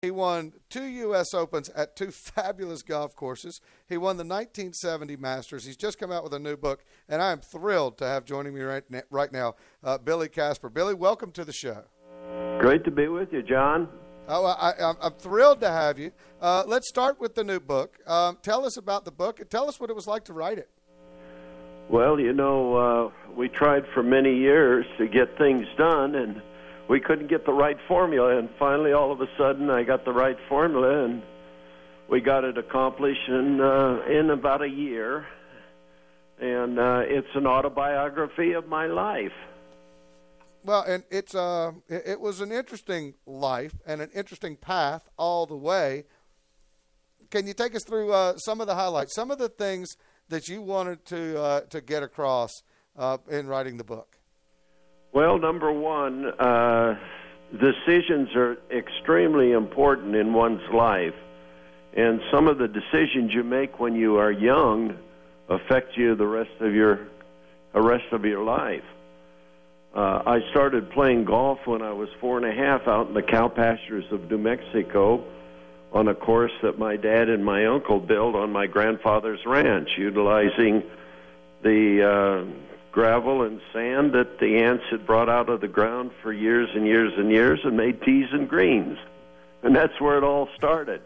He won two U.S. Opens at two fabulous golf courses. He won the 1970 Masters. He's just come out with a new book, and I am thrilled to have joining me right now Billy Casper. Billy, welcome to the show. Great to be with you, John. Oh, I'm thrilled to have you. Let's start with the new book. Tell us about the book and tell us what it was like to write it. Well, we tried for many years to get things done, and we couldn't get the right formula. And finally, all of a sudden, I got the right formula, and we got it accomplished in about a year. And it's an autobiography of my life. Well, and it was an interesting life and an interesting path all the way. Can you take us through some of the highlights, some of the things that you wanted to get across in writing the book? Well, number one, decisions are extremely important in one's life, and some of the decisions you make when you are young affect you the rest of your life. I started playing golf when I was 4.5 out in the cow pastures of New Mexico on a course that my dad and my uncle built on my grandfather's ranch, utilizing the gravel and sand that the ants had brought out of the ground for years and years and years and made tees and greens. And that's where it all started.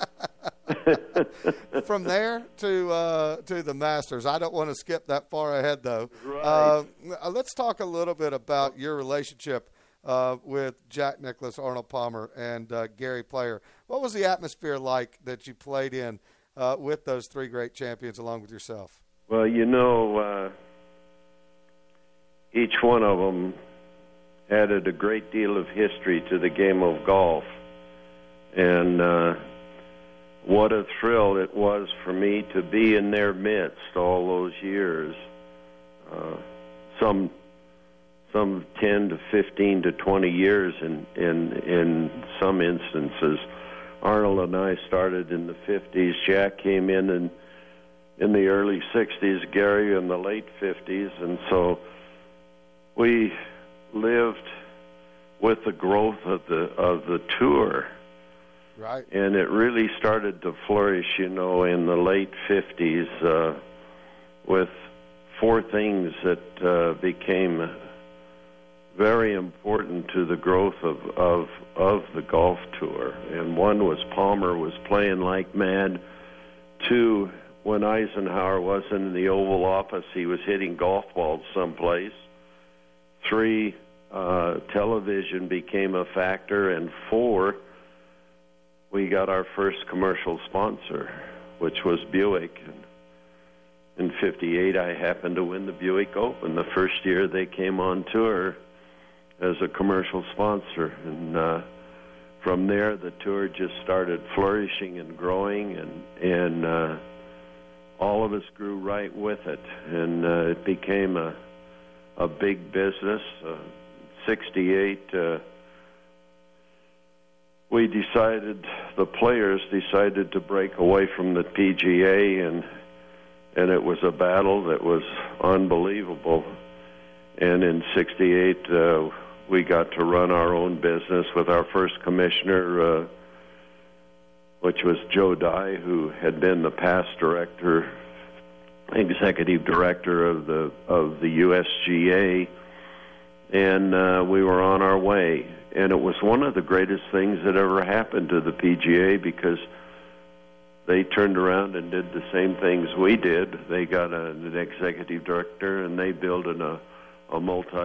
From there to the Masters. I don't want to skip that far ahead, though. Right. Let's talk a little bit about your relationship with Jack Nicklaus, Arnold Palmer, and Gary Player. What was the atmosphere like that you played in with those three great champions along with yourself? Well, each one of them added a great deal of history to the game of golf. And what a thrill it was for me to be in their midst all those years. Some 10 to 15 to 20 years in some instances. Arnold and I started in the 50s. Jack came in the early 60s, Gary in the late 50s, and so we lived with the growth of the tour. Right. And it really started to flourish, in the late 50s with four things that became very important to the growth of the golf tour. And one was Palmer was playing like mad. Two, when Eisenhower wasn't in the Oval Office, he was hitting golf balls someplace. Three, television became a factor. And four, we got our first commercial sponsor, which was Buick. In 58, I happened to win the Buick Open the first year they came on tour as a commercial sponsor. And from there, the tour just started flourishing and growing, and all of us grew right with it. And it became a big business. 68, the players decided to break away from the PGA, and it was a battle that was unbelievable. And in 68, we got to run our own business with our first commissioner, which was Joe Dye, who had been the past executive director of the USGA, and we were on our way. And it was one of the greatest things that ever happened to the PGA, because they turned around and did the same things we did. They got an executive director, and they built a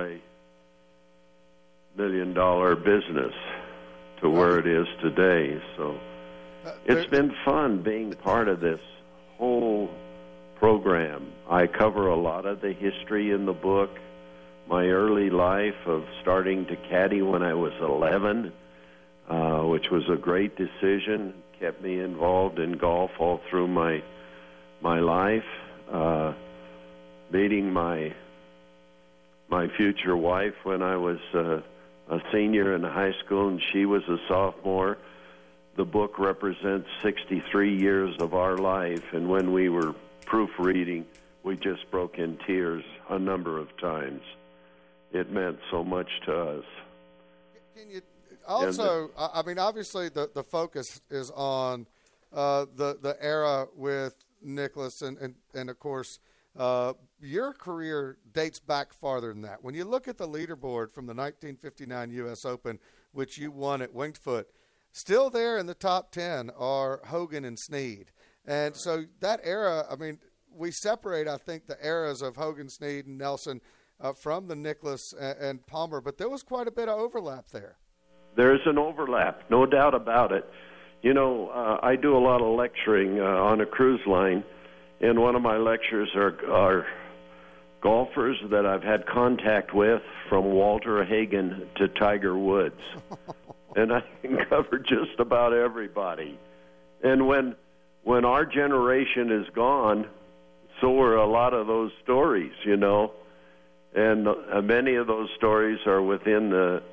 multi-million-dollar business to where it is today. So it's been fun being part of this whole program. I cover a lot of the history in the book. My early life of starting to caddy when I was 11, which was a great decision, kept me involved in golf all through my life. Meeting my future wife when I was a senior in high school and she was a sophomore. The book represents 63 years of our life, and when we were proofreading, we just broke in tears a number of times. It meant so much to us. Can you also, I mean, obviously the focus is on the era with Nicklaus, and of course, your career dates back farther than that. When you look at the leaderboard from the 1959 U.S. Open, which you won at Winged Foot, still there in the top 10 are Hogan and Snead. And so that era, I mean, we separate, I think, the eras of Hogan, Snead, and Nelson from the Nicklaus and Palmer, but there was quite a bit of overlap there. There's an overlap, no doubt about it. You know, I do a lot of lecturing on a cruise line, and one of my lectures are golfers that I've had contact with, from Walter Hagen to Tiger Woods. And I can cover just about everybody. And when our generation is gone, so are a lot of those stories, you know. And many of those stories are within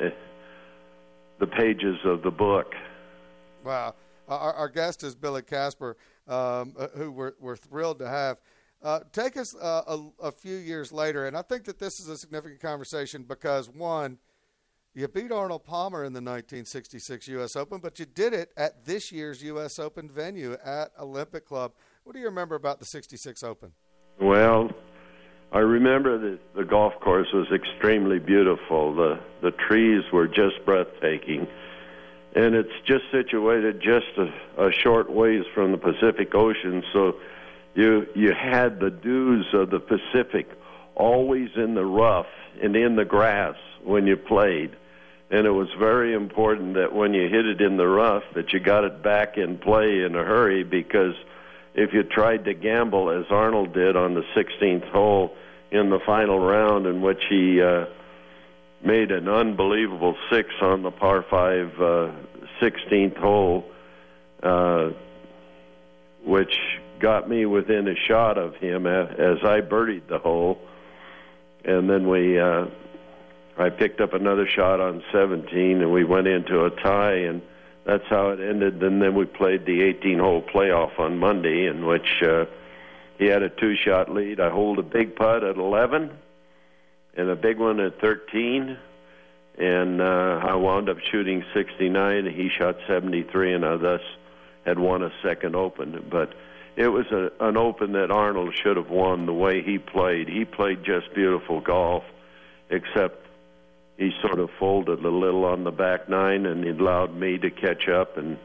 the pages of the book. Wow. Our guest is Billy Casper, who we're thrilled to have. Take us a few years later, and I think that this is a significant conversation because, one, you beat Arnold Palmer in the 1966 U.S. Open, but you did it at this year's U.S. Open venue at Olympic Club. What do you remember about the 66 Open? Well, I remember that the golf course was extremely beautiful. The trees were just breathtaking. And it's just situated just a short ways from the Pacific Ocean, so you had the dews of the Pacific always in the rough and in the grass when you played. And it was very important that when you hit it in the rough that you got it back in play in a hurry, because if you tried to gamble, as Arnold did on the 16th hole in the final round, in which he made an unbelievable 6 on the par 5 16th hole, which got me within a shot of him as I birdied the hole. And then I picked up another shot on 17, and we went into a tie, and that's how it ended. And then we played the 18-hole playoff on Monday, in which he had a 2-shot lead. I holed a big putt at 11 and a big one at 13, and I wound up shooting 69. He shot 73, and I thus had won a second Open. But it was an Open that Arnold should have won the way he played. He played just beautiful golf, except he sort of folded a little on the back nine, and he allowed me to catch up and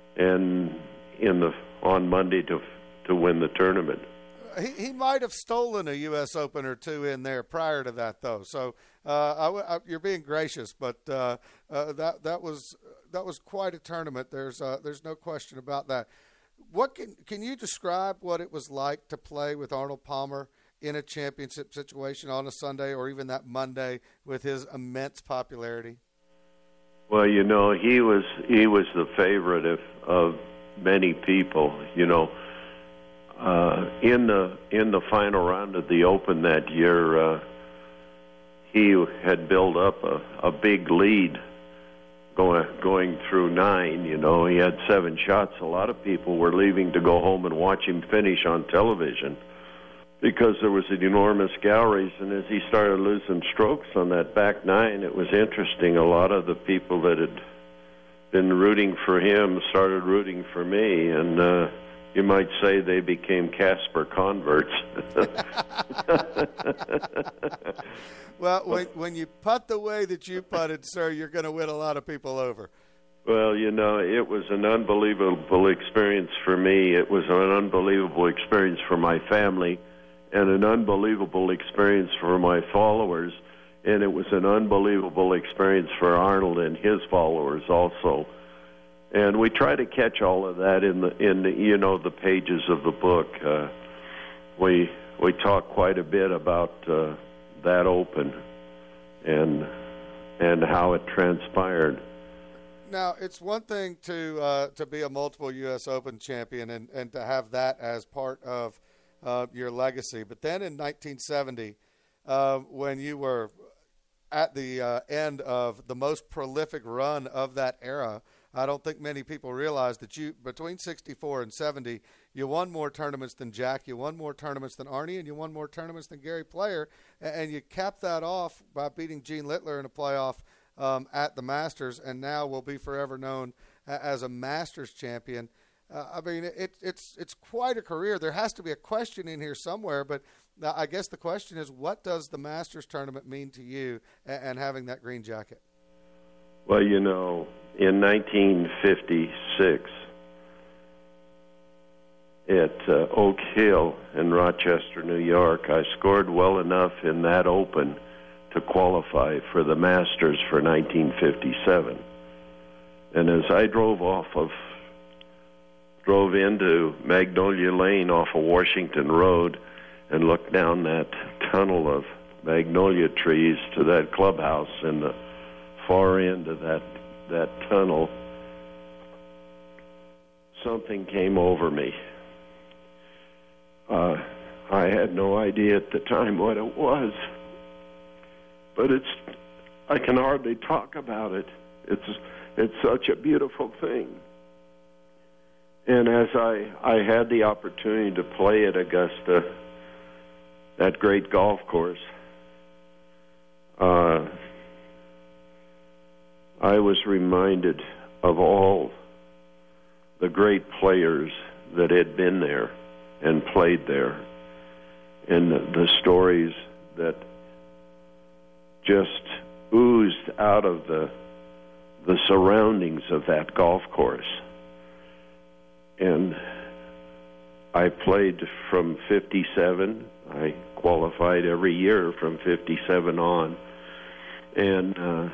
on Monday to win the tournament. He might have stolen a U.S. Open or two in there prior to that, though. So you're being gracious, but that was quite a tournament. There's no question about that. What can you describe what it was like to play with Arnold Palmer in a championship situation on a Sunday or even that Monday with his immense popularity? Well, you know, he was the favorite of many people. You know, in the final round of the Open that year, he had built up a big lead going through 9. You know, he had 7 shots. A lot of people were leaving to go home and watch him finish on television, because there was an enormous galleries, and as he started losing strokes on that back 9, it was interesting. A lot of the people that had been rooting for him started rooting for me, and you might say they became Casper converts. Well, when you putt the way that you putted, sir, you're going to win a lot of people over. Well, you know, it was an unbelievable experience for me. It was an unbelievable experience for my family, and an unbelievable experience for my followers, and it was an unbelievable experience for Arnold and his followers also. And we try to catch all of that in the you know, the pages of the book. We talk quite a bit about that Open and how it transpired. Now, it's one thing to be a multiple U.S. Open champion and to have that as part of your legacy. But then in 1970, when you were at the end of the most prolific run of that era, I don't think many people realize that you, between 64 and 70, you won more tournaments than Jack, you won more tournaments than Arnie, and you won more tournaments than Gary Player, and you capped that off by beating Gene Littler in a playoff at the Masters, and now will be forever known as a Masters champion. I mean, it's quite a career. There has to be a question in here somewhere, but I guess the question is, what does the Masters tournament mean to you and having that green jacket? Well, you know, in 1956, at Oak Hill in Rochester, New York, I scored well enough in that Open to qualify for the Masters for 1957. And as I drove into Magnolia Lane off of Washington Road and looked down that tunnel of magnolia trees to that clubhouse in the far end of that tunnel, something came over me. I had no idea at the time what it was, but I can hardly talk about it. It's such a beautiful thing. And as I had the opportunity to play at Augusta, that great golf course, I was reminded of all the great players that had been there and played there, and the stories that just oozed out of the surroundings of that golf course. And I played from 57. I qualified every year from 57 on. And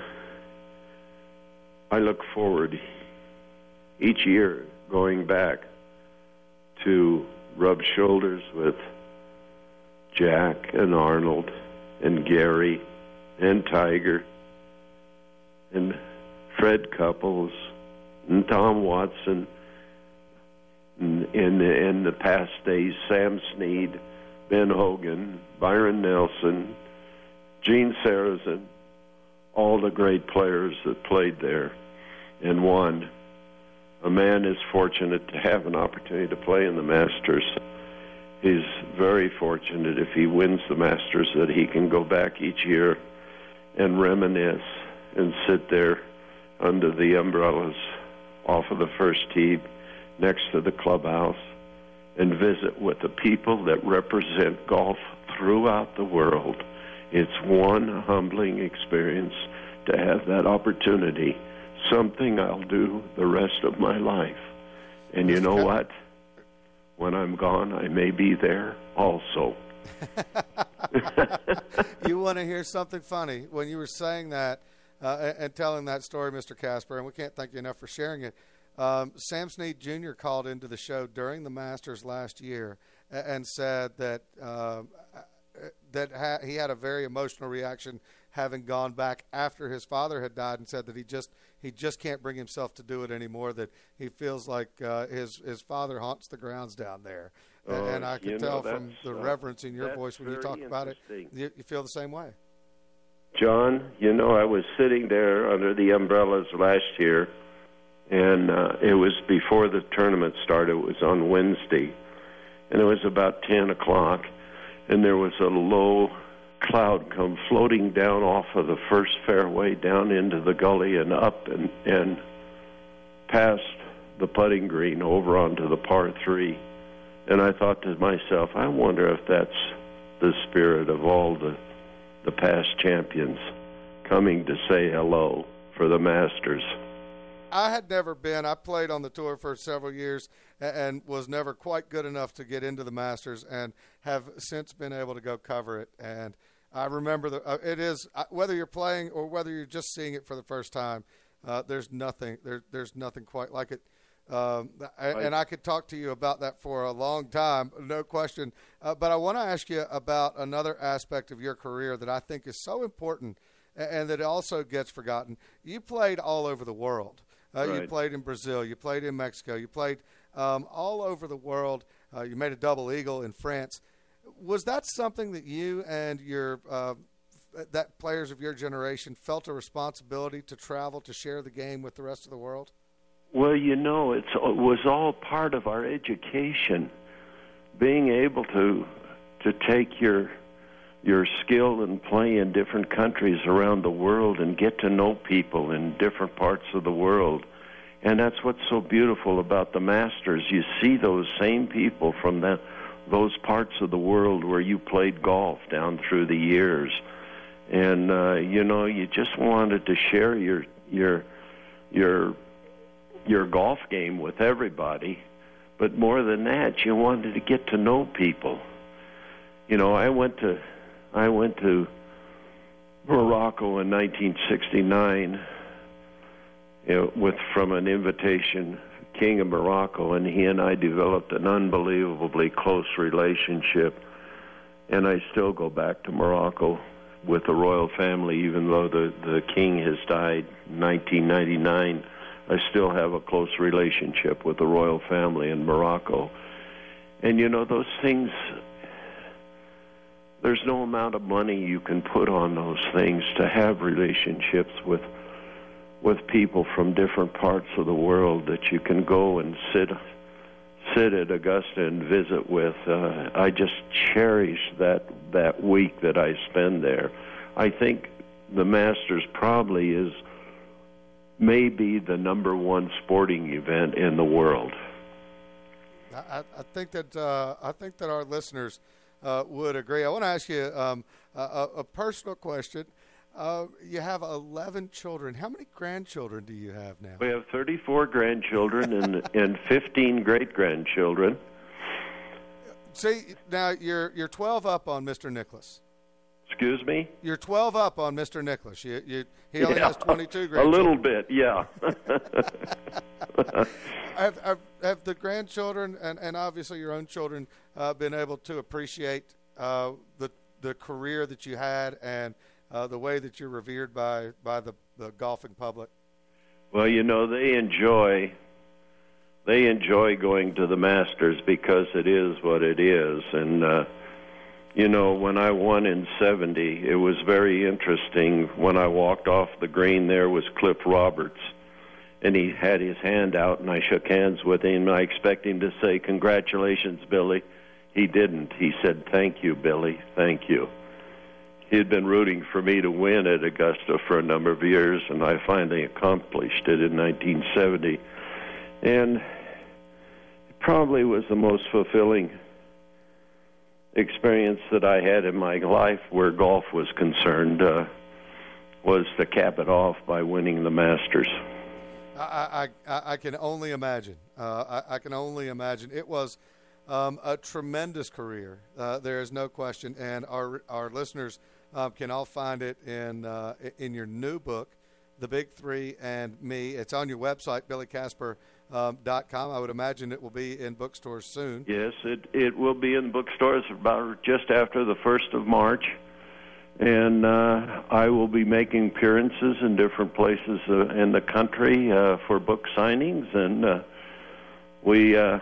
I look forward each year going back to rub shoulders with Jack and Arnold and Gary and Tiger and Fred Couples and Tom Watson, and in the past days, Sam Snead, Ben Hogan, Byron Nelson, Gene Sarazen, all the great players that played there and won. A man is fortunate to have an opportunity to play in the Masters. He's very fortunate if he wins the Masters that he can go back each year and reminisce and sit there under the umbrellas off of the first tee next to the clubhouse and visit with the people that represent golf throughout the world. It's one humbling experience to have that opportunity, something I'll do the rest of my life. And you know what? When I'm gone, I may be there also. You want to hear something funny? When you were saying that and telling that story, Mr. Casper, and we can't thank you enough for sharing it, Sam Snead Jr. called into the show during the Masters last year and said that he had a very emotional reaction having gone back after his father had died, and said that he just can't bring himself to do it anymore, that he feels like his father haunts the grounds down there. And I can tell from the reverence in your voice when you talk about it, you feel the same way. John, you know, I was sitting there under the umbrellas last year, and it was before the tournament started. It was on Wednesday, and it was about 10 o'clock, and there was a low cloud come floating down off of the first fairway down into the gully and up and past the putting green over onto the par 3. And I thought to myself, I wonder if that's the spirit of all the past champions coming to say hello for the Masters. I had never been. I played on the tour for several years and was never quite good enough to get into the Masters, and have since been able to go cover it. And I remember it is, whether you're playing or whether you're just seeing it for the first time, there's nothing quite like it. And I could talk to you about that for a long time, no question. But I want to ask you about another aspect of your career that I think is so important and that also gets forgotten. You played all over the world. Right. You played in Brazil. You played in Mexico. You played all over the world. You made a double eagle in France. Was that something that you and your that players of your generation felt a responsibility to travel, to share the game with the rest of the world? Well, you know, it was all part of our education, being able to take your your skill and play in different countries around the world and get to know people in different parts of the world. And that's what's so beautiful about the Masters. You see those same people from those parts of the world where you played golf down through the years. And, you just wanted to share your golf game with everybody. But more than that, you wanted to get to know people. I went to Morocco in 1969 from an invitation, King of Morocco, and he and I developed an unbelievably close relationship. And I still go back to Morocco with the royal family, even though the king has died in 1999. I still have a close relationship with the royal family in Morocco. And those things, there's no amount of money you can put on those things to have relationships with people from different parts of the world that you can go and sit at Augusta and visit with. I just cherish that week that I spend there. I think the Masters probably is maybe the number one sporting event in the world. I think that our listeners would agree. I want to ask you a personal question. You have 11 children. How many grandchildren do you have now? We have 34 grandchildren and 15 great-grandchildren. See, now you're 12 up on Mr. Nicholas. Excuse me? You're 12 up on Mr. Nicholas. He only has 22 grandchildren. A little bit, yeah. Have the grandchildren and obviously your own children been able to appreciate the career that you had and the way that you're revered by the golfing public? Well, they enjoy going to the Masters because it is what it is. And, when I won in 70, it was very interesting. When I walked off the green, there was Cliff Roberts. And he had his hand out, and I shook hands with him. I expected him to say, "Congratulations, Billy." He didn't. He said, "Thank you, Billy. Thank you." He had been rooting for me to win at Augusta for a number of years, and I finally accomplished it in 1970. And it probably was the most fulfilling experience that I had in my life where golf was concerned, was to cap it off by winning the Masters. I can only imagine. I can only imagine. It was a tremendous career. There is no question, and our listeners can all find it in your new book, The Big Three and Me. It's on your website, BillyCasper.com. I would imagine it will be in bookstores soon. Yes, it will be in bookstores about just after the 1st of March. And I will be making appearances in different places in the country for book signings. And we are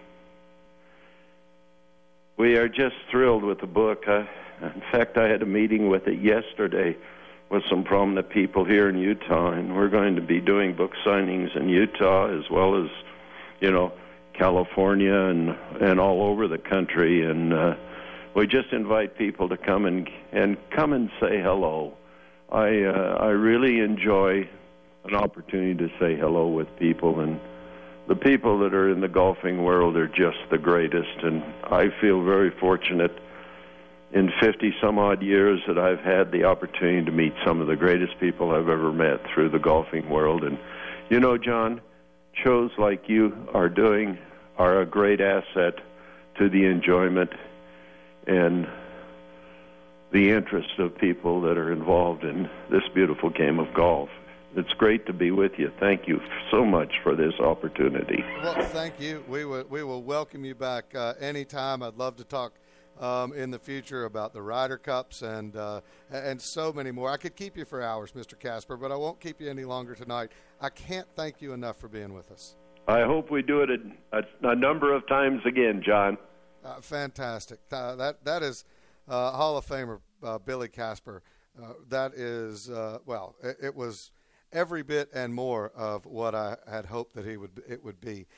just thrilled with the book. In fact, I had a meeting with it yesterday with some prominent people here in Utah, and we're going to be doing book signings in Utah as well as, California and all over the country. And we just invite people to come and say hello. I really enjoy an opportunity to say hello with people, and the people that are in the golfing world are just the greatest. And I feel very fortunate in 50-some-odd years that I've had the opportunity to meet some of the greatest people I've ever met through the golfing world. And, John, shows like you are doing are a great asset to the enjoyment and the interest of people that are involved in this beautiful game of golf. It's great to be with you. Thank you so much for this opportunity. Well, thank you. We will welcome you back anytime. I'd love to talk in the future about the Ryder Cups and so many more. I could keep you for hours, Mr. Casper, but I won't keep you any longer tonight. I can't thank you enough for being with us. I hope we do it a number of times again, John. Fantastic. That is Hall of Famer Billy Casper. That is, it was every bit and more of what I had hoped that it would be.